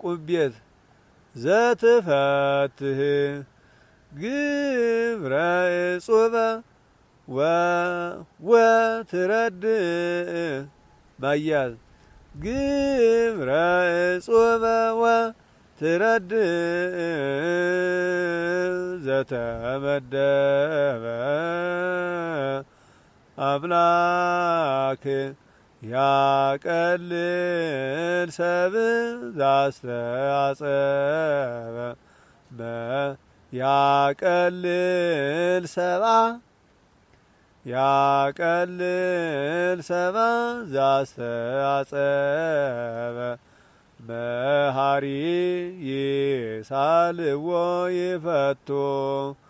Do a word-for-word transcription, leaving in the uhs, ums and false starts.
ያዕቆብ ቤት ዘትፈትህ ግብረ እጹበ ወትረድእ ማያዝ ግብረ እጹበ ወትረድእ ዘተመደበ አምላክ ያቀልል ሰብእ ዘአስተአጸበ ያቀልል ሰብአ ያቀልል ሰብአ ዘአስተአጸበ መሐሪ ይሳልዎ ይፈቶ